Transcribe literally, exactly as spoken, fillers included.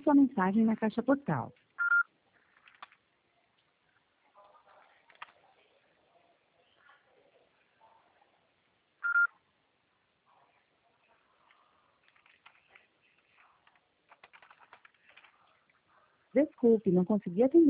sua mensagem na caixa postal. Desculpe, não consegui atender.